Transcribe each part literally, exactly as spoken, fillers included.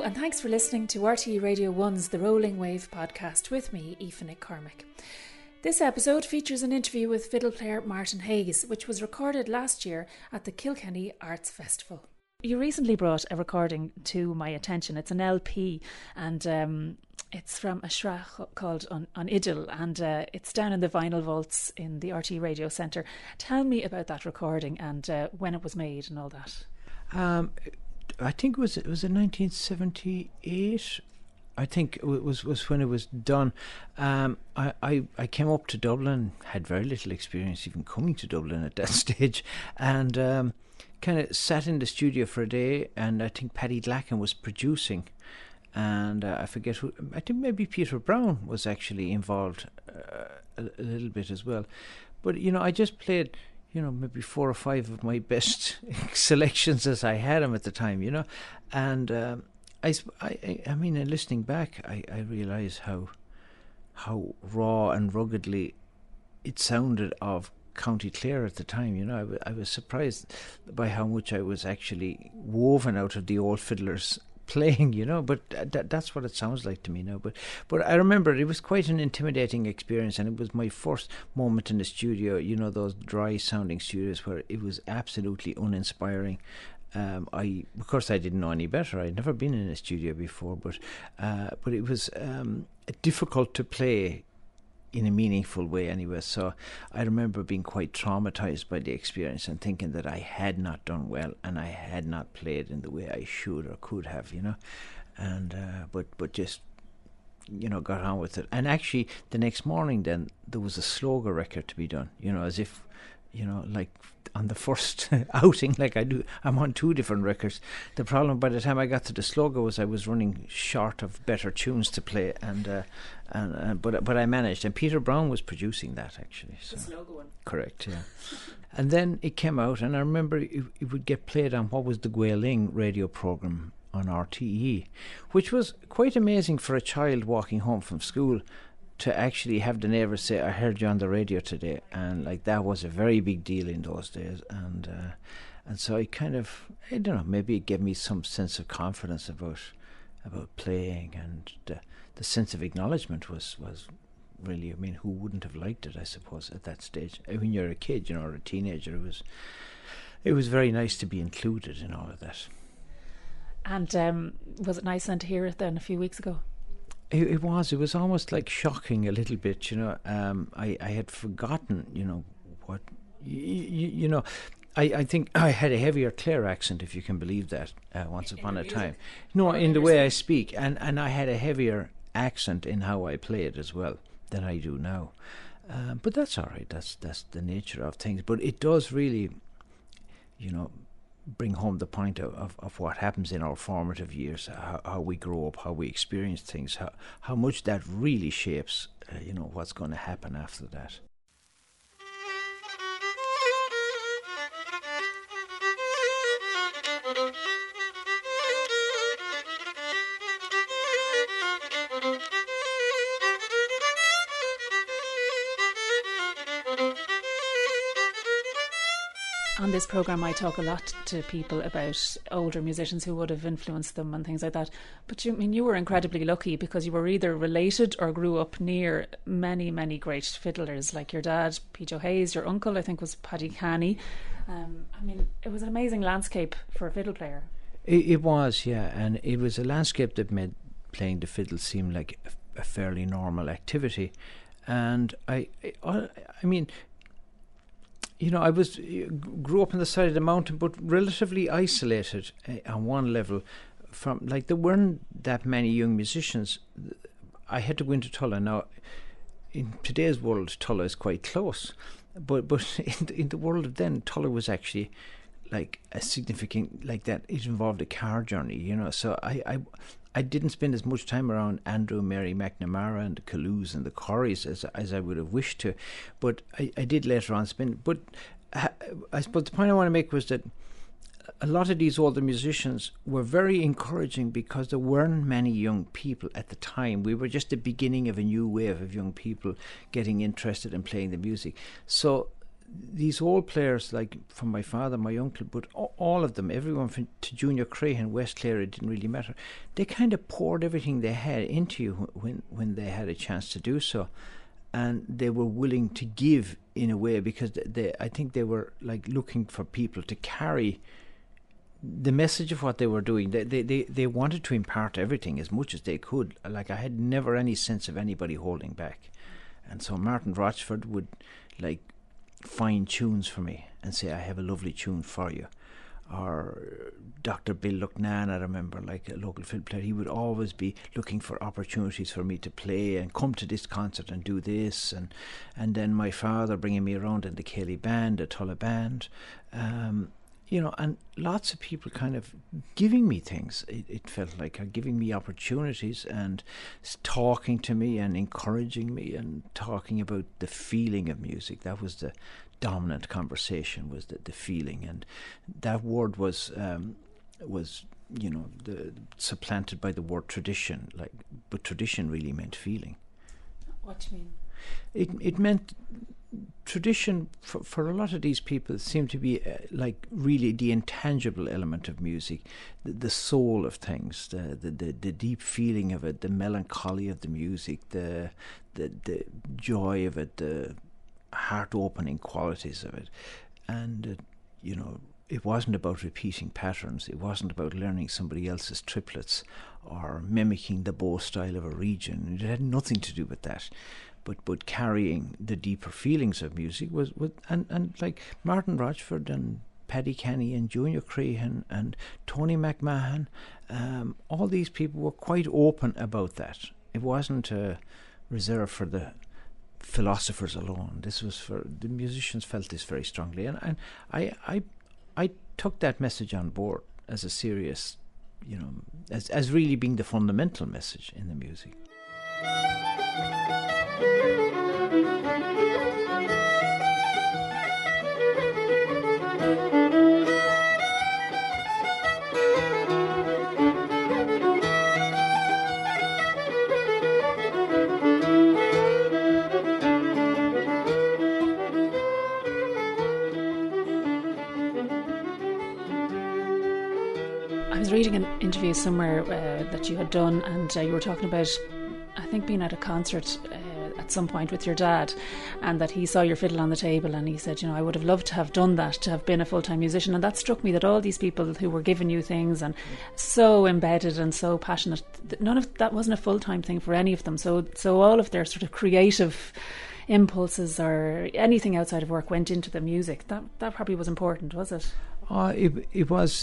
and thanks for listening to R T E Radio one's The Rolling Wave podcast with me, Aoife McCormick. This episode features an interview with fiddle player Martin Hayes, which was recorded last year at the Kilkenny Arts Festival. You recently brought a recording to my attention. It's an L P, and um, it's from a shra called On, on Idil, and uh, it's down in the vinyl vaults in the R T E Radio Centre. Tell me about that recording and uh, when it was made and all that. Um, I think it was it was in nineteen seventy-eight. I think it was was when it was done. Um, I, I, I came up to Dublin, had very little experience even coming to Dublin at that stage, and um, kind of sat in the studio for a day. And I think Paddy Glacken was producing, and uh, I forget who. I think maybe Peter Brown was actually involved uh, a, a little bit as well. But you know, I just played, you know, maybe four or five of my best selections as I had them at the time, you know, and. Um, I, I, I mean, in listening back, I, I realise how how raw and ruggedly it sounded of County Clare at the time. You know, I, w- I was surprised by how much I was actually woven out of the old fiddlers playing, you know, but th- that's what it sounds like to me now. But but I remember it was quite an intimidating experience, and it was my first moment in the studio, you know, those dry sounding studios where it was absolutely uninspiring. Um, I, of course, I didn't know any better. I'd never been in a studio before, but uh, but it was um, difficult to play in a meaningful way anyway. So I remember being quite traumatized by the experience and thinking that I had not done well and I had not played in the way I should or could have, you know. And uh, but but just, you know, got on with it. And actually, the next morning, then there was a Sloga record to be done, you know, as if, you know, like on the first outing, like I do, I'm on two different records. The problem by the time I got to the Sloga was I was running short of better tunes to play, and uh, and uh, but but I managed. And Peter Brown was producing that actually. So. The Sloga one. Correct, yeah. And then it came out, and I remember it, it would get played on what was the Gaeling radio program on R T E, which was quite amazing for a child walking home from school to actually have the neighbours say, I heard you on the radio today, and like that was a very big deal in those days. And uh, and so I kind of, I don't know, maybe it gave me some sense of confidence about about playing, and the, the sense of acknowledgement was, was really, I mean, who wouldn't have liked it, I suppose, at that stage. I mean, you're a kid, you know, or a teenager, it was, it was very nice to be included in all of that. And um, was it nice then to hear it then a few weeks ago? It, it was. It was almost like shocking a little bit, you know. Um, I, I had forgotten, you know, what, y- y- you know, I, I think I had a heavier Clare accent, if you can believe that, uh, once upon a time. No, in the way I speak. And, and I had a heavier accent in how I played as well than I do now. Um, but that's all right. That's, that's the nature of things. But it does really, you know, bring home the point of, of, of what happens in our formative years, how, how we grow up, how we experience things, how, how much that really shapes, uh, you know, what's going to happen after that. On this programme I talk a lot to people about older musicians who would have influenced them and things like that. But you I mean you were incredibly lucky because you were either related or grew up near many, many great fiddlers like your dad, P. Hayes, your uncle I think was Paddy Canny. Um, I mean, it was an amazing landscape for a fiddle player. It, it was, yeah, and it was a landscape that made playing the fiddle seem like a, a fairly normal activity. And I, I, I mean... You know, I was grew up on the side of the mountain, but relatively isolated uh, on one level. From like there weren't that many young musicians. I had to go into Tulla. Now, in today's world, Tulla is quite close, but but in the, in the world of then, Tulla was actually like a significant, like that. It involved a car journey, you know. So I I, I didn't spend as much time around Andrew, Mary McNamara and the Caloos and the Corries as as I would have wished to, but I, I did later on spend. But I, I suppose the point I want to make was that a lot of these older musicians were very encouraging because there weren't many young people at the time. We were just the beginning of a new wave of young people getting interested in playing the music. So these old players, like from my father, my uncle, but all of them, everyone from to Junior Crahan, West Clare, it didn't really matter. They kind of poured everything they had into you when when they had a chance to do so, and they were willing to give in a way, because they, I think they were like looking for people to carry the message of what they were doing. They, they they they wanted to impart everything as much as they could. Like, I had never any sense of anybody holding back, and so Martin Rochford would like find tunes for me and say, I have a lovely tune for you. Or Doctor Bill Lucknan, I remember, like a local fiddle player, he would always be looking for opportunities for me to play and come to this concert and do this. And and then my father bringing me around in the Cayley Band, the Tulla Band, um, you know, and lots of people kind of giving me things. It, it felt like uh, giving me opportunities and talking to me and encouraging me and talking about the feeling of music. That was the dominant conversation, was the, the feeling, and that word was um, was you know the, supplanted by the word tradition. Like, but tradition really meant feeling. What do you mean? It it meant tradition for, for a lot of these people seemed to be uh, like really the intangible element of music, the, the soul of things, the, the the the deep feeling of it, the melancholy of the music, the the the joy of it, the heart-opening qualities of it. And uh, you know, it wasn't about repeating patterns. It wasn't about learning somebody else's triplets or mimicking the bow style of a region. It had nothing to do with that. But but carrying the deeper feelings of music was, was and, and like Martin Rochford and Paddy Kenny and Junior Crahan and Tony McMahon, um, all these people were quite open about that. It wasn't uh, reserved for the philosophers alone. This was for the musicians. Felt this very strongly, and, and I I I took that message on board as a serious, you know, as as really being the fundamental message in the music. I was reading an interview somewhere uh, that you had done, and uh, you were talking about, I think, being at a concert uh, at some point with your dad, and that he saw your fiddle on the table, and he said, you know, I would have loved to have done that, to have been a full-time musician. And that struck me, that all these people who were giving you things and so embedded and so passionate, none of that wasn't a full-time thing for any of them. So, so all of their sort of creative impulses or anything outside of work went into the music. That that probably was important, was it? Uh, it it was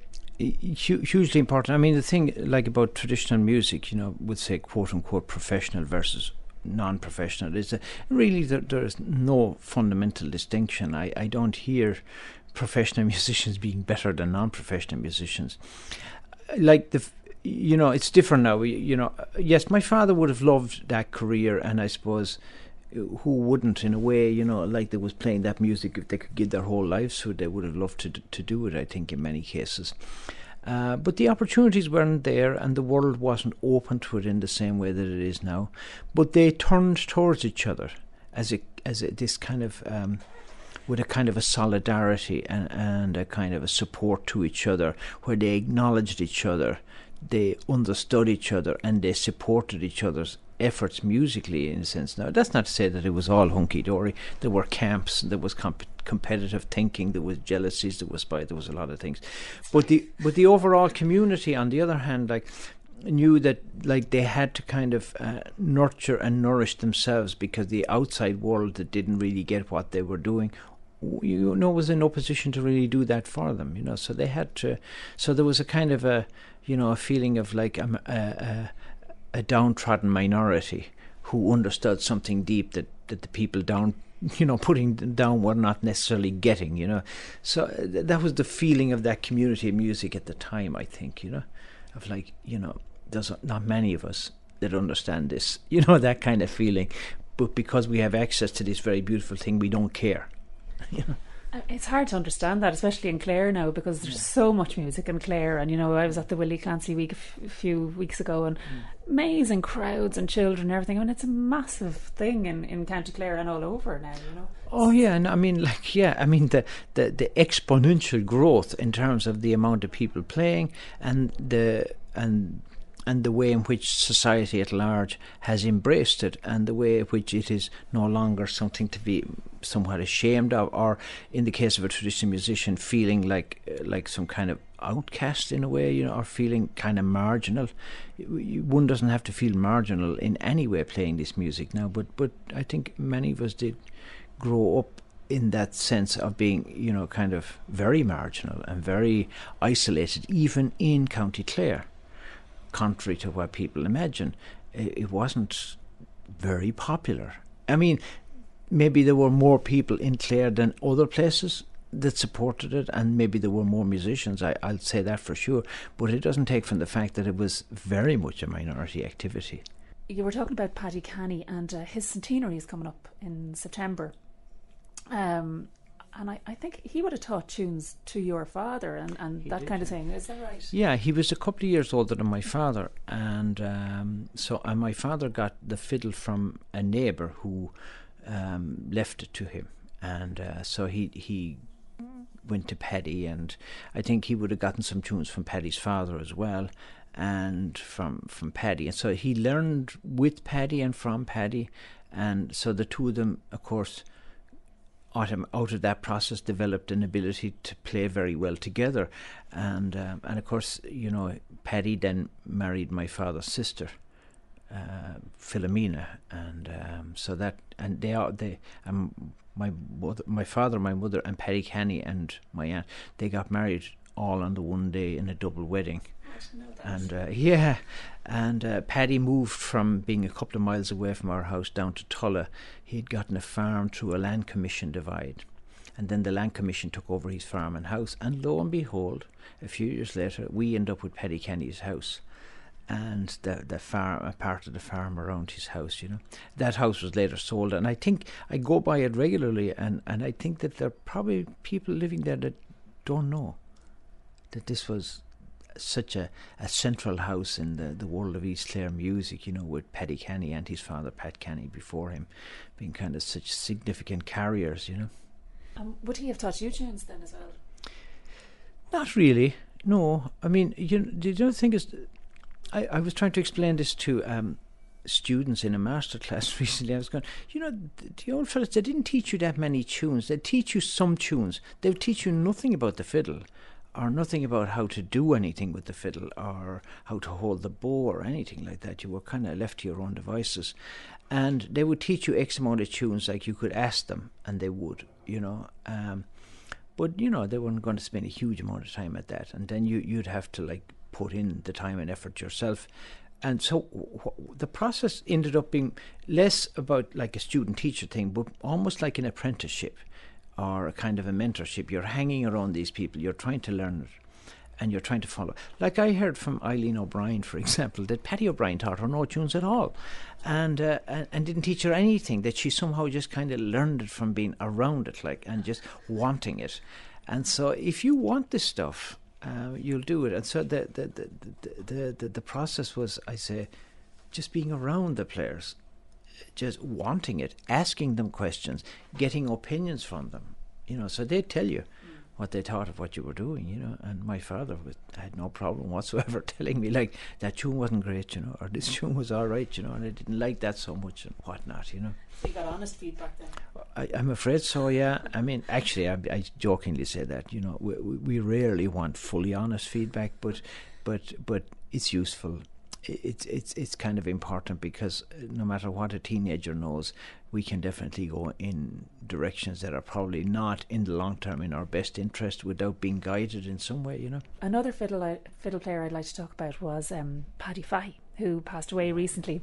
hugely important. I mean, the thing like about traditional music, you know, would say quote unquote professional versus non-professional, is that really there, there is no fundamental distinction. I, I don't hear professional musicians being better than non-professional musicians. Like the, you know, it's different now. You know, yes, my father would have loved that career, and I suppose who wouldn't, in a way, you know, like they was playing that music, if they could give their whole lives to it, they would have loved to to do it, I think, in many cases. Uh, but the opportunities weren't there, and the world wasn't open to it in the same way that it is now. But they turned towards each other as a as a, this kind of um, with a kind of a solidarity and and a kind of a support to each other, where they acknowledged each other, they understood each other, and they supported each other's efforts musically, in a sense. Now, that's not to say that it was all hunky-dory. There were camps, there was comp- competitive thinking, there was jealousies, there was spite, there was a lot of things. But the but the overall community, on the other hand, like knew that like they had to kind of uh, nurture and nourish themselves, because the outside world that didn't really get what they were doing, you know, was in no position to really do that for them, you know. So they had to. So there was a kind of a, you know, a feeling of like a. a, a a downtrodden minority who understood something deep that, that the people down, you know, putting them down were not necessarily getting, you know. So th- that was the feeling of that community of music at the time, I think, you know, of like, you know, there's not many of us that understand this, you know, that kind of feeling. But because we have access to this very beautiful thing, we don't care, you know. It's hard to understand that, especially in Clare now, because there's yeah. so much music in Clare. And, you know, I was at the Willie Clancy week a, f- a few weeks ago, and mm. amazing crowds and children and everything. I mean, it's a massive thing in, in County Clare and all over now, you know. Oh, yeah. And I mean, like, yeah, I mean, the, the, the exponential growth in terms of the amount of people playing and the and and the way in which society at large has embraced it, and the way in which it is no longer something to be somewhat ashamed of, or in the case of a traditional musician, feeling like like some kind of outcast in a way, you know, or feeling kind of marginal. One doesn't have to feel marginal in any way playing this music now, but but I think many of us did grow up in that sense of being, you know, kind of very marginal and very isolated, even in County Clare. Contrary to what people imagine, it wasn't very popular. I mean, maybe there were more people in Clare than other places that supported it, and maybe there were more musicians, I, I'll say that for sure, but it doesn't take from the fact that it was very much a minority activity. You were talking about Paddy Canny, and uh, his centenary is coming up in September. Um, and I, I think he would have taught tunes to your father and, and that did, kind of thing. Is that right? Yeah, he was a couple of years older than my father, and um, so and my father got the fiddle from a neighbour who um, left it to him, and uh, so he he went to Paddy, and I think he would have gotten some tunes from Paddy's father as well, and from from Paddy, and so he learned with Paddy and from Paddy, and so the two of them, of course, out of that process developed an ability to play very well together, and um, and of course, you know, Paddy then married my father's sister, uh, Philomena, and um, so that and they are they um my mother, my father, my mother, and Paddy Canny and my aunt, they got married all on the one day in a double wedding. And uh, yeah, and uh, Paddy moved from being a couple of miles away from our house down to Tulla. He'd gotten a farm through a land commission divide, and then the land commission took over his farm and house, and lo and behold, a few years later we end up with Paddy Canny's house, and the the farm, a part of the farm around his house. You know, that house was later sold, and I think I go by it regularly, and and I think that there are probably people living there that don't know that this was such a, a central house in the, the world of East Clare music, you know, with Paddy Canny and his father Pat Canny before him being kind of such significant carriers, you know. Um, would he have taught you tunes then as well? Not really, no. I mean, you, you don't think it's... I, I was trying to explain this to um, students in a master class recently. I was going, you know, the, the old fellas, they didn't teach you that many tunes. They'd teach you some tunes. They would teach you nothing about the fiddle, or nothing about how to do anything with the fiddle, or how to hold the bow, or anything like that. You were kind of left to your own devices. And they would teach you X amount of tunes, like you could ask them, and they would, you know. Um, but, you know, they weren't going to spend a huge amount of time at that. And then you, you'd have to, like, put in the time and effort yourself. And so wh- the process ended up being less about, like, a student-teacher thing, but almost like an apprenticeship, or a kind of a mentorship. You're hanging around these people, you're trying to learn it, and you're trying to follow. Like I heard from Eileen O'Brien, for example, that Paddy O'Brien taught her no tunes at all, and, uh, and and didn't teach her anything, that she somehow just kind of learned it from being around it, like, and just wanting it. And so if you want this stuff, uh, you'll do it. And so the the, the, the, the, the, the process was, I say, just being around the players, just wanting it, asking them questions, getting opinions from them, you know, so they'd tell you mm. what they thought of what you were doing, you know. And my father was, had no problem whatsoever telling me, like, that tune wasn't great, you know, or this tune was all right, you know, and I didn't like that so much and whatnot, you know. So you got honest feedback then? I, I'm afraid so, yeah. I mean, actually, I, I jokingly say that, you know, we, we rarely want fully honest feedback, but but but it's useful. It's it's it's kind of important, because no matter what a teenager knows, we can definitely go in directions that are probably not in the long term in our best interest without being guided in some way, you know. Another fiddle I, fiddle player I'd like to talk about was um, Paddy Fahy, who passed away recently.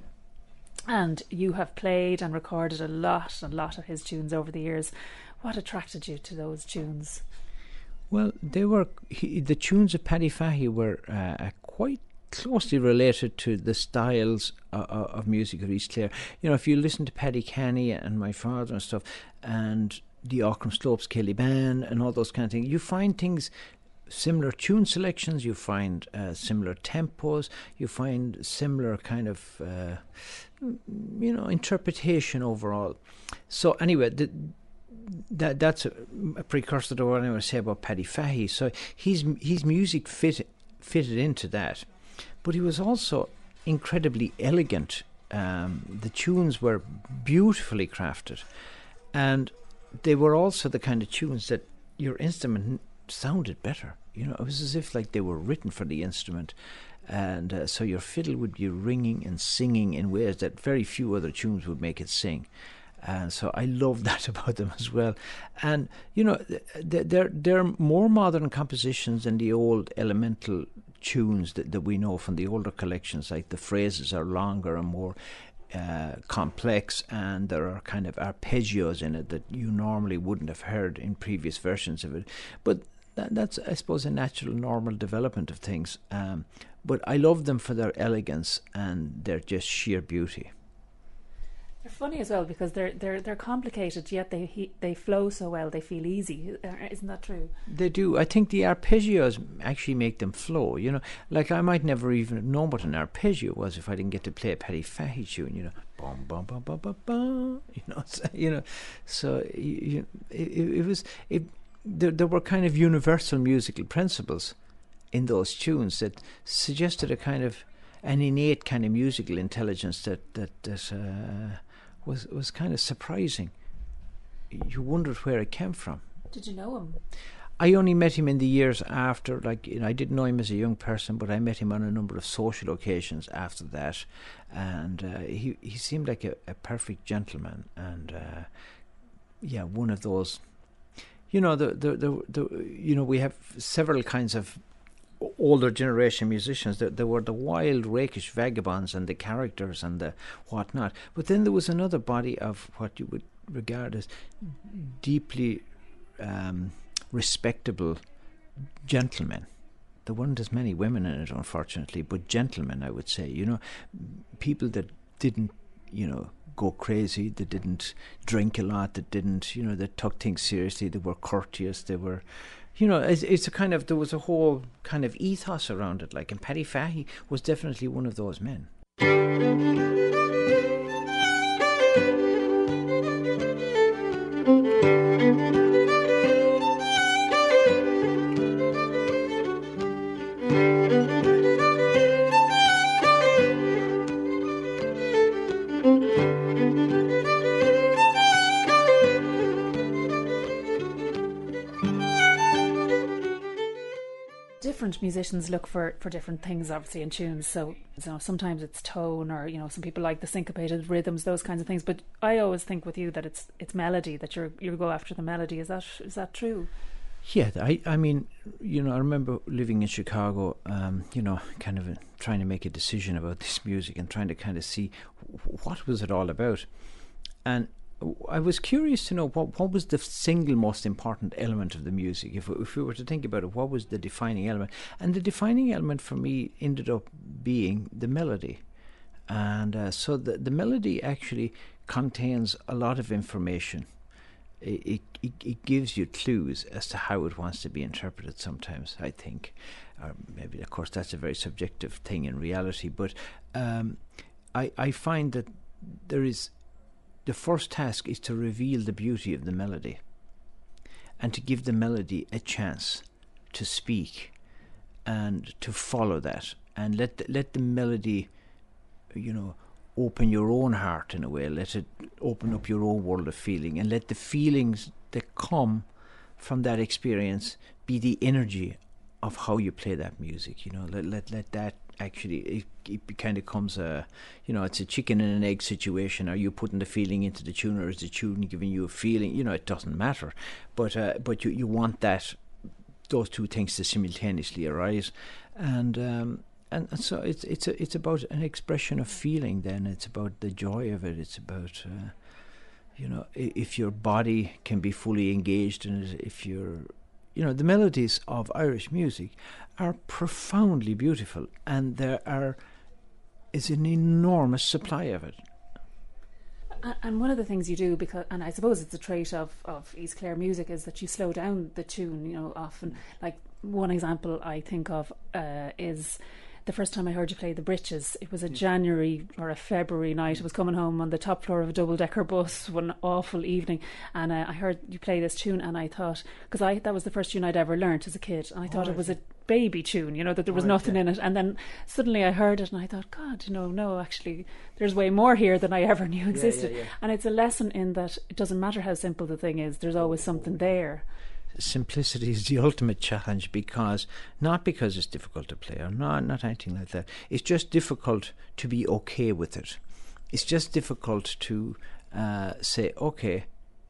And you have played and recorded a lot, a lot of his tunes over the years. What attracted you to those tunes? Well, they were he, the tunes of Paddy Fahy were uh, quite closely related to the styles uh, of music of East Clare. You know, if you listen to Paddy Canny and my father and stuff, and the Aughrim Slopes, Kellyban, and all those kind of things. You find things, similar tune selections, you find uh, similar tempos, you find similar kind of, uh, you know, interpretation overall. So anyway, the, that that's a, a precursor to what I want to say about Paddy Fahey. So his his music fit fitted into that, but he was also incredibly elegant. Um, the tunes were beautifully crafted, and they were also the kind of tunes that your instrument sounded better. You know, it was as if like they were written for the instrument, and uh, so your fiddle would be ringing and singing in ways that very few other tunes would make it sing. And so I love that about them as well. And you know, they're they're more modern compositions than the old elemental tunes that, that we know from the older collections. Like the phrases are longer and more Uh, complex, and there are kind of arpeggios in it that you normally wouldn't have heard in previous versions of it. But that, that's, I suppose, a natural, normal development of things. Um, but I love them for their elegance and their just sheer beauty. They're funny as well because they're they're they're complicated, yet they he, they flow so well. They feel easy. Isn't that true? They do. I think the arpeggios actually make them flow. You know, like I might never even have known what an arpeggio was if I didn't get to play a Paddy Fahey tune. You know, bum bum bum bum bum bum. You know, so, you know. So you, it, it was it. There, there were kind of universal musical principles in those tunes that suggested a kind of an innate kind of musical intelligence that that that. Uh, was was kind of surprising. You wondered where it came from. Did you know him? I only met him in the years after. Like, you know, I didn't know him as a young person, but I met him on a number of social occasions after that, and uh, he he seemed like a, a perfect gentleman, and uh, yeah, one of those. You know, the, the the the you know, we have several kinds of older generation musicians. There, there were the wild, rakish vagabonds and the characters and the whatnot. But then there was another body of what you would regard as deeply um, respectable gentlemen. There weren't as many women in it, unfortunately, but gentlemen, I would say. You know, people that didn't, you know, go crazy, that didn't drink a lot, that didn't, you know, that took things seriously, they were courteous, they were... You know, it's, it's a kind of, there was a whole kind of ethos around it, like, and Paddy Fahey was definitely one of those men. Different musicians look for, for different things, obviously, in tunes. So, you know, sometimes it's tone, or, you know, some people like the syncopated rhythms, those kinds of things. But I always think with you that it's it's melody, that you're you go after the melody. Is that is that true? Yeah, I I mean, you know, I remember living in Chicago, um, you know, kind of trying to make a decision about this music and trying to kind of see what was it all about. And I was curious to know what what was the single most important element of the music. If if we were to think about it, what was the defining element? And the defining element for me ended up being the melody. And uh, so the the melody actually contains a lot of information. It, it it gives you clues as to how it wants to be interpreted sometimes, I think. Or maybe, of course, that's a very subjective thing in reality. But um, I I find that there is... The first task is to reveal the beauty of the melody and to give the melody a chance to speak and to follow that, and let the, let the melody, you know, open your own heart in a way, let it open up your own world of feeling, and let the feelings that come from that experience be the energy of how you play that music. You know, let let, let that actually, it, it kind of comes a, you know, it's a chicken and an egg situation. Are you putting the feeling into the tune, or is the tune giving you a feeling? You know, it doesn't matter, but uh, but you, you want that, those two things to simultaneously arise, and um, and, and so it's it's a, it's about an expression of feeling. Then it's about the joy of it. It's about uh, you know, if your body can be fully engaged in it, if you're, you know, the melodies of Irish music are profoundly beautiful, and there are is an enormous supply of it. And one of the things you do, because, and I suppose it's a trait of, of East Clare music, is that you slow down the tune, you know, often. Like one example I think of uh, is the first time I heard you play The Britches. It was a January or a February night. I was coming home on the top floor of a double-decker bus one awful evening, and uh, I heard you play this tune, and I thought, because I that was the first tune I'd ever learnt as a kid, and I thought oh, it was a baby tune, you know, that there was oh, nothing yeah. in it, and then suddenly I heard it and I thought, God, you know, no, actually there's way more here than I ever knew existed. Yeah, yeah, yeah. And it's a lesson in that it doesn't matter how simple the thing is, there's always something there. Simplicity is the ultimate challenge, because not because it's difficult to play or not, not anything like that. It's just difficult to be okay with it. It's just difficult to uh, say, okay,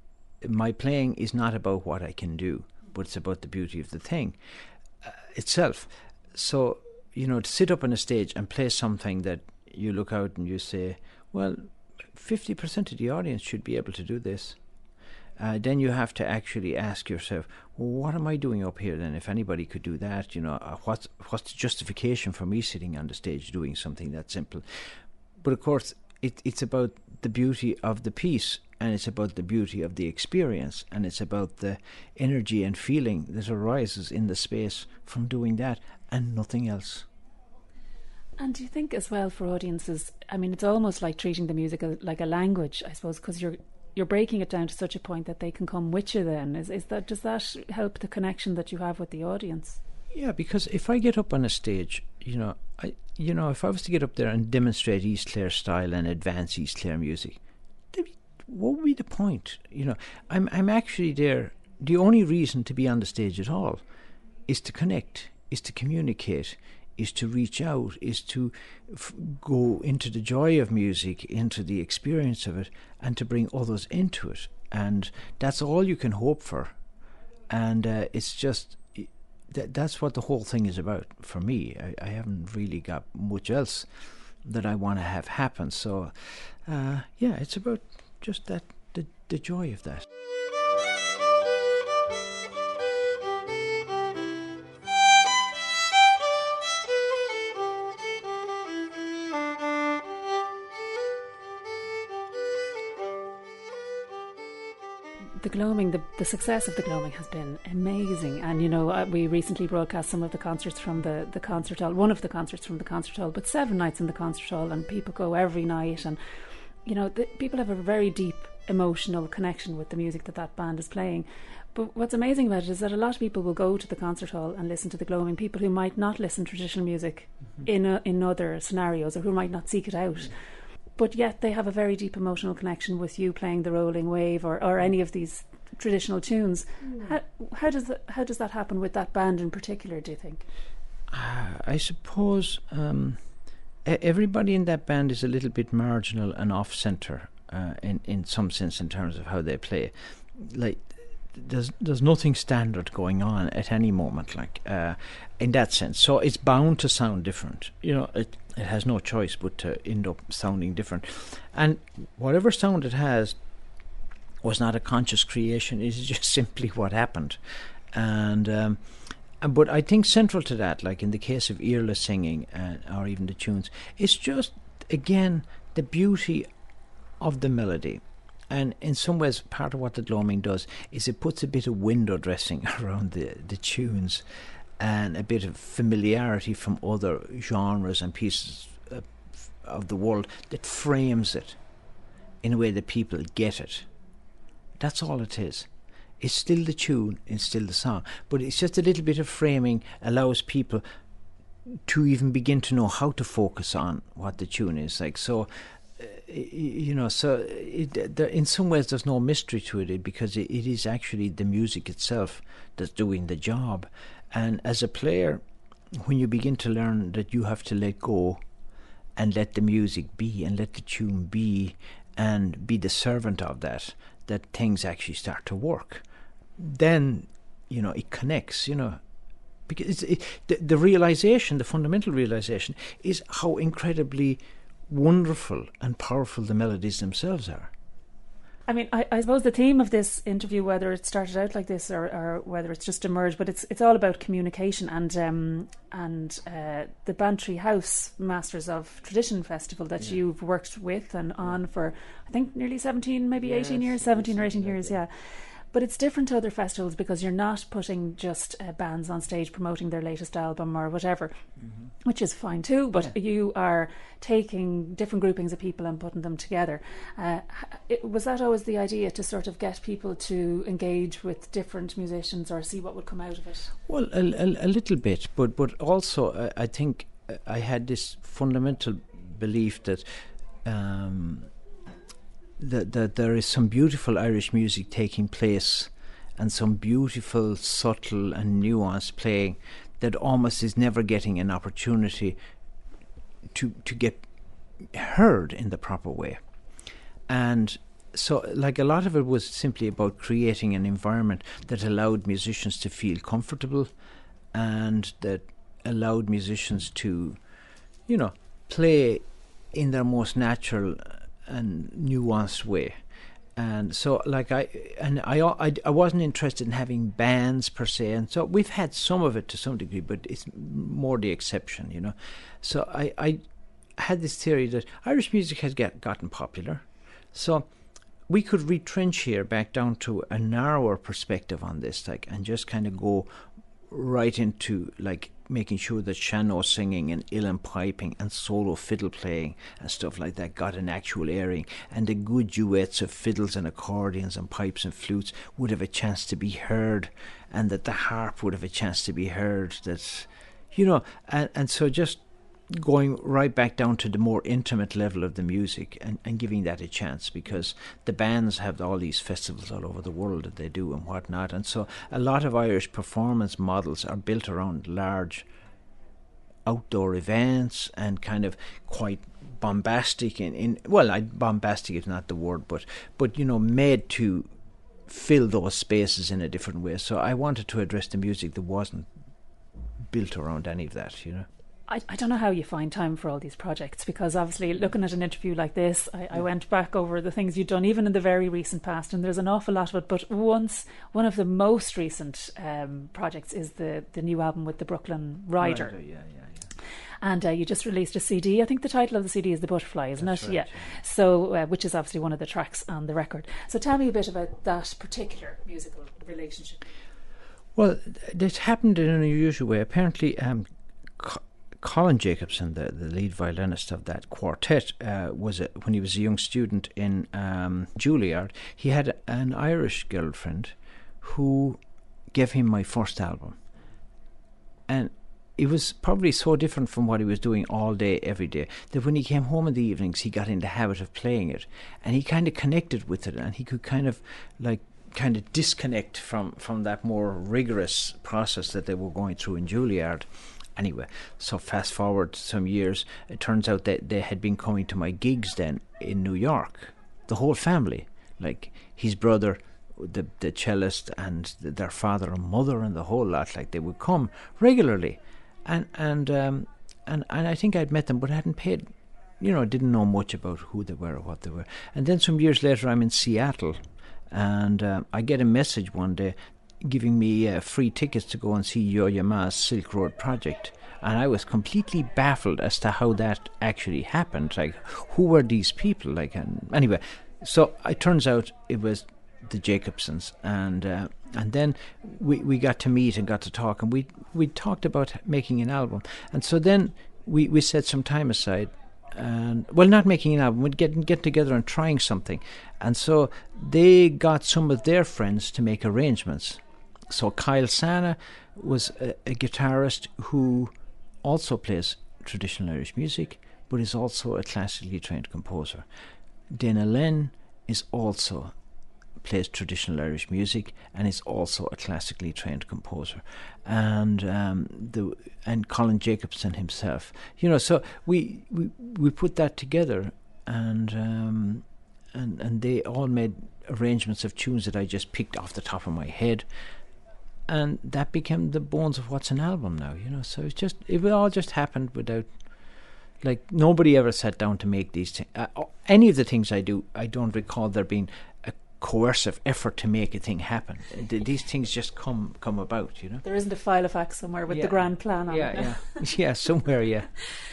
my playing is not about what I can do, but it's about the beauty of the thing uh, itself. So, you know, to sit up on a stage and play something that you look out and you say, well, fifty percent of the audience should be able to do this. Uh, then you have to actually ask yourself, well, what am I doing up here then? If anybody could do that, you know, uh, what's, what's the justification for me sitting on the stage doing something that simple? But of course, it, it's about the beauty of the piece, and it's about the beauty of the experience, and it's about the energy and feeling that arises in the space from doing that and nothing else. And do you think as well for audiences, I mean, it's almost like treating the music like a language, I suppose, because you're you're breaking it down to such a point that they can come with you then. Is is that does that help the connection that you have with the audience? Yeah, because if I get up on a stage, you know, I you know, if I was to get up there and demonstrate East Clare style and advance East Clare music, what would be the point? You know, I'm I'm actually there. The only reason to be on the stage at all is to connect, is to communicate, is to reach out, is to f- go into the joy of music, into the experience of it, and to bring others into it. And that's all you can hope for. And uh, it's just, th- that's what the whole thing is about for me. I, I haven't really got much else that I want to have happen. So, uh, yeah, it's about just that, the, the joy of that. The Gloaming, the, the success of the Gloaming has been amazing, and you know uh, we recently broadcast some of the concerts from the, the concert hall, one of the concerts from the concert hall, but seven nights in the concert hall, and people go every night, and you know the, people have a very deep emotional connection with the music that that band is playing. But what's amazing about it is that a lot of people will go to the concert hall and listen to the Gloaming, people who might not listen to traditional music mm-hmm. in a, in other scenarios, or who might not seek it out. Mm-hmm. But yet they have a very deep emotional connection with you playing the Rolling Wave or, or any of these traditional tunes. Mm. How, how does that, how does that happen with that band in particular, do you think? Uh, I suppose um, everybody in that band is a little bit marginal and off-centre uh, in, in some sense in terms of how they play. Like, there's there's nothing standard going on at any moment, like uh, in that sense. So it's bound to sound different. You know, it it has no choice but to end up sounding different. And whatever sound it has was not a conscious creation. It is just simply what happened. And um, but I think central to that, like in the case of earless singing uh, or even the tunes, it's just again the beauty of the melody. And in some ways, part of what the Gloaming does is it puts a bit of window dressing around the, the tunes and a bit of familiarity from other genres and pieces uh, of the world that frames it in a way that people get it. That's all it is. It's still the tune, it's still the song, but it's just a little bit of framing allows people to even begin to know how to focus on what the tune is like. So, you know, so it, there, in some ways there's no mystery to it because it, it is actually the music itself that's doing the job. And as a player, when you begin to learn that you have to let go and let the music be and let the tune be and be the servant of that, that things actually start to work. Then, you know, it connects, you know, because it's, it, the, the realization, the fundamental realization is how incredibly wonderful and powerful the melodies themselves are. I mean, I, I suppose the theme of this interview, whether it started out like this or, or whether it's just emerged, but it's it's all about communication and um, and uh, the Bantry House Masters of Tradition Festival that yeah. you've worked with and on for, I think, nearly seventeen, maybe yes, eighteen years, seventeen or eighteen years, yeah. But it's different to other festivals because you're not putting just uh, bands on stage promoting their latest album or whatever, mm-hmm. which is fine too, but yeah. you are taking different groupings of people and putting them together. Uh, it, was that always the idea, to sort of get people to engage with different musicians or see what would come out of it? Well, a, a, a little bit, but, but also uh, I think I had this fundamental belief that um, That, that there is some beautiful Irish music taking place and some beautiful, subtle and nuanced playing that almost is never getting an opportunity to to get heard in the proper way. And so, like, a lot of it was simply about creating an environment that allowed musicians to feel comfortable and that allowed musicians to, you know, play in their most natural and nuanced way. And so, like, I and I, I I wasn't interested in having bands per se, and so we've had some of it to some degree, but it's more the exception, you know. So I I had this theory that Irish music has get, gotten popular, so we could retrench here back down to a narrower perspective on this, like, and just kind of go right into, like, making sure that sean-nós singing and uilleann piping and solo fiddle playing and stuff like that got an actual airing, and the good duets of fiddles and accordions and pipes and flutes would have a chance to be heard, and that the harp would have a chance to be heard, that, you know, and, and so just going right back down to the more intimate level of the music and, and giving that a chance, because the bands have all these festivals all over the world that they do and whatnot, and so a lot of Irish performance models are built around large outdoor events and kind of quite bombastic in, in well, I, bombastic is not the word, but but you know, made to fill those spaces in a different way. So I wanted to address the music that wasn't built around any of that, you know. I, I don't know how you find time for all these projects, because obviously looking at an interview like this, I, I went back over the things you've done even in the very recent past, and there's an awful lot of it, but once one of the most recent um, projects is the, the new album with the Brooklyn Rider. Rider yeah, yeah, yeah. And uh, you just released a C D. I think the title of the C D is The Butterfly, isn't That's it? Right, yeah. yeah. So, uh, which is obviously one of the tracks on the record. So tell me a bit about that particular musical relationship. Well, it happened in an unusual way. Apparently, um, Co- Colin Jacobson, the, the lead violinist of that quartet, uh, was a, when he was a young student in um, Juilliard, he had a, an Irish girlfriend who gave him my first album. And it was probably so different from what he was doing all day, every day, that when he came home in the evenings, he got in the habit of playing it. And he kind of connected with it, and he could kind of, like, kind of disconnect from, from that more rigorous process that they were going through in Juilliard. Anyway, so fast forward some years, it turns out that they had been coming to my gigs then in New York, the whole family, like his brother, the the cellist, and the, their father and mother, and the whole lot. Like, they would come regularly, and and um, and and I think I'd met them, but I hadn't paid, you know, didn't know much about who they were or what they were. And then some years later, I'm in Seattle, and uh, I get a message one day giving me uh, free tickets to go and see Yo-Yo Ma's Silk Road project. And I was completely baffled as to how that actually happened. Like, who were these people? Like, and anyway, so it turns out it was the Jacobsons, and uh, and then we, we got to meet and got to talk, and we we talked about making an album. And so then we, we set some time aside, and well, not making an album, we'd get get together and trying something. And so they got some of their friends to make arrangements. So Kyle Sana was a, a guitarist who also plays traditional Irish music, but is also a classically trained composer. Dana Len is also plays traditional Irish music and is also a classically trained composer, and um, the and Colin Jacobson himself. You know, so we we, we put that together, and um, and and they all made arrangements of tunes that I just picked off the top of my head. And that became the bones of what's an album now, you know. So it's just, it all just happened without, Like, nobody ever sat down to make these things. Uh, any of the things I do, I don't recall there being a coercive effort to make a thing happen. Th- these things just come come about, you know. There isn't a file of facts somewhere with yeah. the grand plan on yeah, it. Yeah, yeah, somewhere, yeah.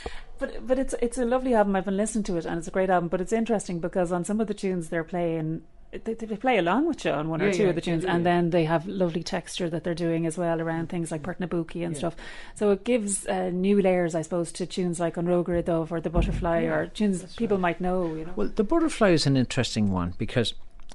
But but it's it's a lovely album. I've been listening to it, and it's a great album. But it's interesting because on some of the tunes they're playing, they, they play along with you on one yeah, or two yeah, of the tunes, do, and yeah. then they have lovely texture that they're doing as well around things like Pertnabuki and yeah. stuff. So it gives uh, new layers, I suppose, to tunes like On Roger Dove or The Butterfly, yeah, or tunes people right. might know. You know. Well, The Butterfly is an interesting one because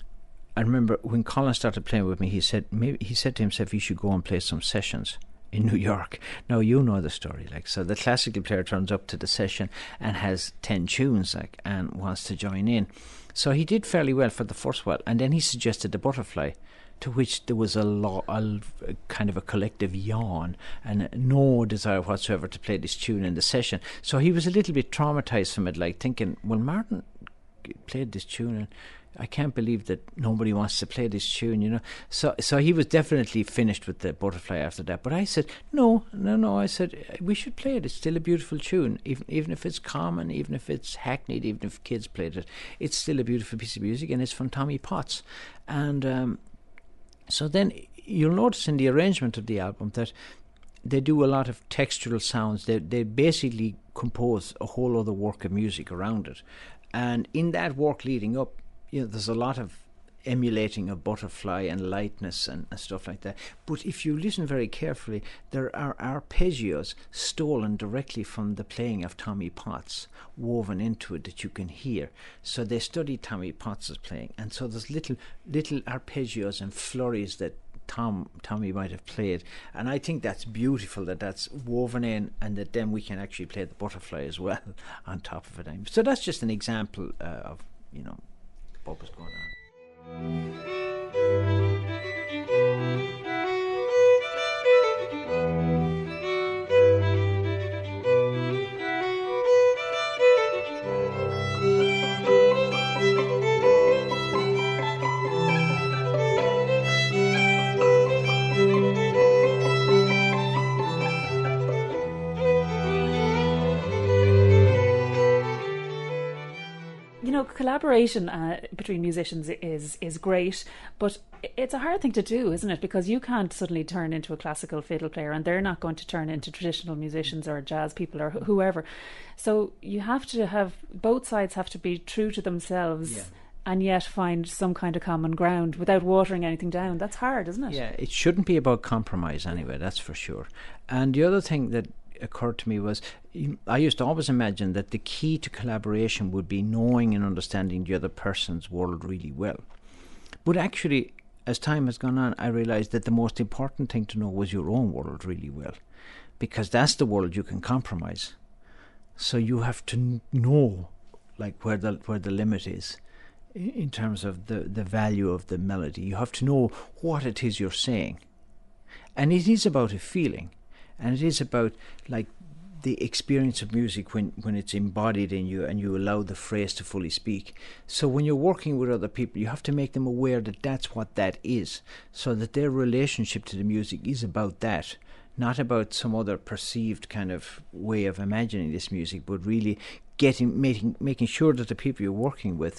I remember when Colin started playing with me, he said maybe he said to himself, "You should go and play some sessions in New York." Now, you know the story, like, so the classical player turns up to the session and has ten tunes, like, and wants to join in. So he did fairly well for the first while, and then he suggested The Butterfly, to which there was a lot, a, a kind of a collective yawn and no desire whatsoever to play this tune in the session. So he was a little bit traumatized from it, like thinking, well, Martin played this tune and I can't believe that nobody wants to play this tune, you know. So so he was definitely finished with The Butterfly after that. But I said, no, no, no. I said, we should play it. It's still a beautiful tune. Even even if it's common, even if it's hackneyed, even if kids played it, it's still a beautiful piece of music, and it's from Tommy Potts. And um, so then you'll notice in the arrangement of the album that they do a lot of textural sounds. They they basically compose a whole other work of music around it. And in that work leading up, you know, there's a lot of emulating of Butterfly and lightness and, and stuff like that. But if you listen very carefully, there are arpeggios stolen directly from the playing of Tommy Potts woven into it that you can hear. So they studied Tommy Potts' playing, and so there's little little arpeggios and flurries that Tom Tommy might have played, and I think that's beautiful that that's woven in, and that then we can actually play The Butterfly as well on top of it. So that's just an example uh, of, you know, what was going on. You know, collaboration uh, between musicians is is great, but it's a hard thing to do, isn't it? Because you can't suddenly turn into a classical fiddle player, and they're not going to turn into traditional musicians or jazz people or wh- whoever. So you have to have, both sides have to be true to themselves. Yeah. And yet find some kind of common ground without watering anything down. That's hard, isn't it? Yeah, it shouldn't be about compromise anyway, that's for sure. And the other thing that occurred to me was, I used to always imagine that the key to collaboration would be knowing and understanding the other person's world really well. But actually, as time has gone on, I realised that the most important thing to know was your own world really well, because that's the world you can compromise. So you have to know, like, where the where the limit is in terms of the, the value of the melody. You have to know what it is you're saying. And it is about a feeling. And it is about, like, the experience of music when, when it's embodied in you and you allow the phrase to fully speak. So when you're working with other people, you have to make them aware that that's what that is, so that their relationship to the music is about that, not about some other perceived kind of way of imagining this music, but really getting making making sure that the people you're working with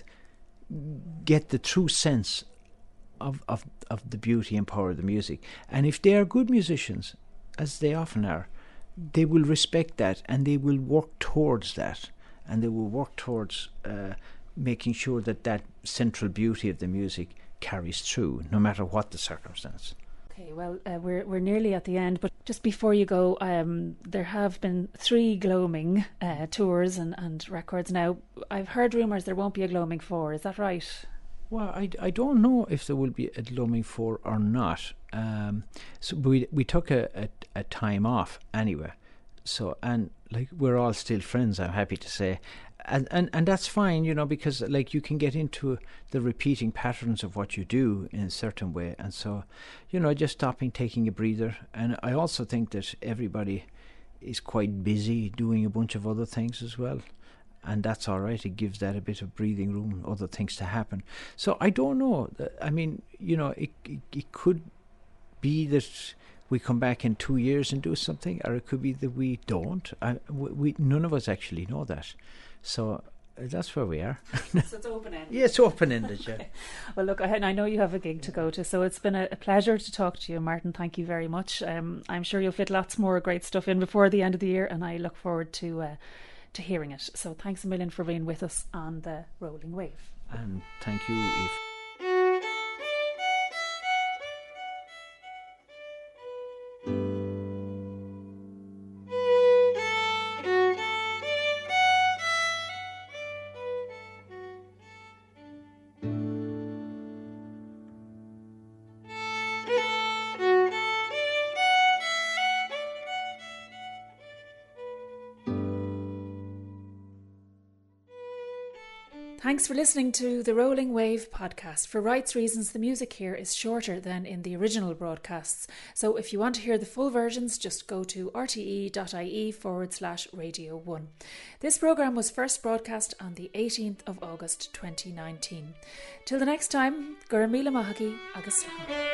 get the true sense of, of of the beauty and power of the music. And if they are good musicians, as they often are, they will respect that and they will work towards that, and they will work towards uh, making sure that that central beauty of the music carries through, no matter what the circumstance. Okay, well, uh, we're we're nearly at the end, but just before you go, um, there have been three Gloaming uh, tours and, and records now. I've heard rumours there won't be a Gloaming four, is that right? Well, I, I don't know if there will be a Gloaming four or not. Um, so we we took a, a, a time off anyway. So, and like, we're all still friends, I'm happy to say. And, and and that's fine, you know, because like you can get into the repeating patterns of what you do in a certain way. And so, you know, just stopping, taking a breather. And I also think that everybody is quite busy doing a bunch of other things as well. And that's all right. It gives that a bit of breathing room, other things to happen. So I don't know. I mean, you know, it, it, it could be that we come back in two years and do something, or it could be that we don't. I, we, we none of us actually know that. So uh, that's where we are. So it's open-ended. Yeah, it's open-ended, yeah. Okay. Well, look, I, I know you have a gig to go to, so it's been a, a pleasure to talk to you, Martin. Thank you very much. Um, I'm sure you'll fit lots more great stuff in before the end of the year, and I look forward to uh, to hearing it. So thanks a million for being with us on the Rolling Wave. And thank you, Eve. Thanks for listening to the Rolling Wave podcast. For rights reasons, the music here is shorter than in the original broadcasts. So if you want to hear the full versions, just go to rte.ie forward slash radio one. This programme was first broadcast on the eighteenth of August twenty nineteen. Till the next time, Gura Mila Mahaki agus Slán.